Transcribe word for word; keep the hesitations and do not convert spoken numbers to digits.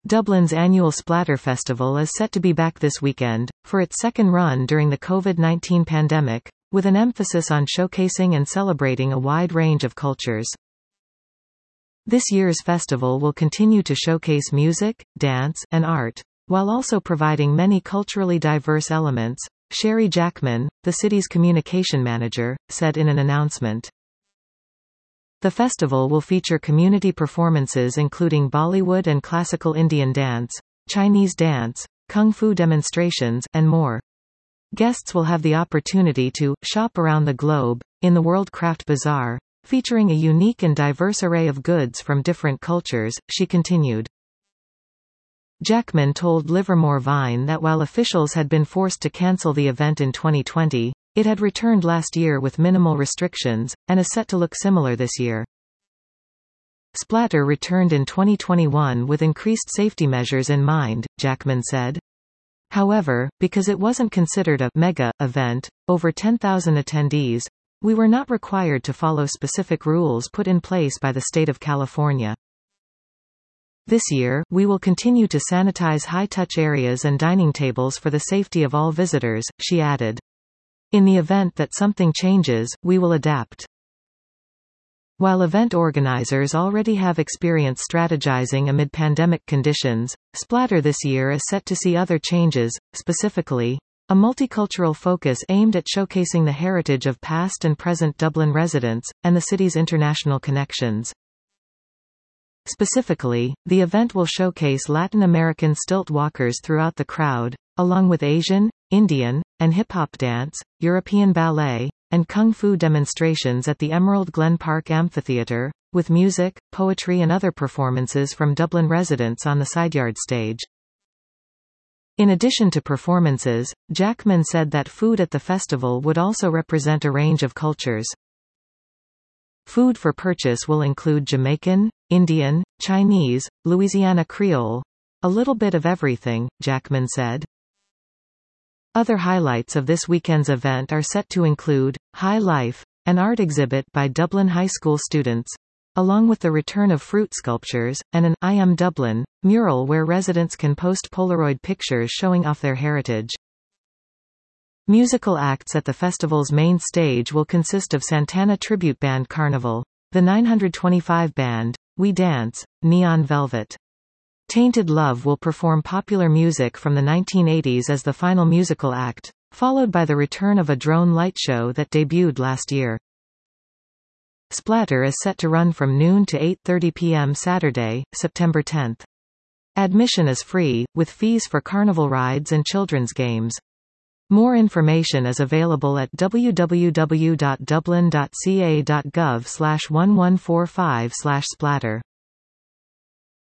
Dublin's annual Splatter Festival is set to be back this weekend, for its second run during the COVID nineteen pandemic, with an emphasis on showcasing and celebrating a wide range of cultures. This year's festival will continue to showcase music, dance, and art, while also providing many culturally diverse elements, Sherry Jackman, the city's communication manager, said in an announcement. The festival will feature community performances including Bollywood and classical Indian dance, Chinese dance, kung fu demonstrations, and more. Guests will have the opportunity to shop around the globe in the World Craft Bazaar, featuring a unique and diverse array of goods from different cultures, she continued. Jackman told Livermore Vine that while officials had been forced to cancel the event in twenty twenty, it had returned last year with minimal restrictions, and is set to look similar this year. Splatter returned in twenty twenty-one with increased safety measures in mind, Jackman said. However, because it wasn't considered a mega event, over ten thousand attendees, we were not required to follow specific rules put in place by the state of California. This year, we will continue to sanitize high-touch areas and dining tables for the safety of all visitors, she added. In the event that something changes, we will adapt. While event organizers already have experience strategizing amid pandemic conditions, Splatter this year is set to see other changes, specifically, a multicultural focus aimed at showcasing the heritage of past and present Dublin residents, and the city's international connections. Specifically, the event will showcase Latin American stilt walkers throughout the crowd, along with Asian, Indian, and hip-hop dance, European ballet, and kung fu demonstrations at the Emerald Glen Park Amphitheatre, with music, poetry and other performances from Dublin residents on the sideyard stage. In addition to performances, Jackman said that food at the festival would also represent a range of cultures. Food for purchase will include Jamaican, Indian, Chinese, Louisiana Creole, a little bit of everything, Jackman said. Other highlights of this weekend's event are set to include High Life, an art exhibit by Dublin High School students, along with the return of fruit sculptures, and an I Am Dublin mural where residents can post Polaroid pictures showing off their heritage. Musical acts at the festival's main stage will consist of Santana tribute band Carnival, the nine twenty-five band, We Dance, Neon Velvet. Tainted Love will perform popular music from the nineteen eighties as the final musical act, followed by the return of a drone light show that debuted last year. Splatter is set to run from noon to eight thirty p m Saturday, September tenth. Admission is free, with fees for carnival rides and children's games. More information is available at w w w dot dublin dot c a dot gov slash one one four five slash splatter.